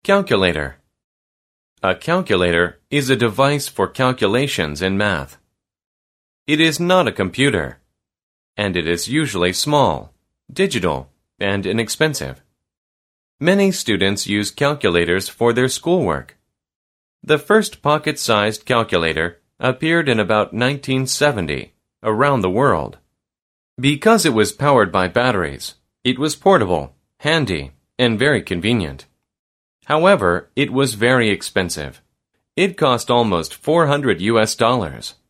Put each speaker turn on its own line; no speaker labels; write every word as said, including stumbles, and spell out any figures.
Calculator. A calculator is a device for calculations in math. It is not a computer, and it is usually small, digital, and inexpensive. Many students use calculators for their schoolwork. The first pocket-sized calculator appeared in about nineteen seventy around the world. Because it was powered by batteries, it was portable, handy, and very convenient. However, it was very expensive. It cost almost four hundred U S dollars.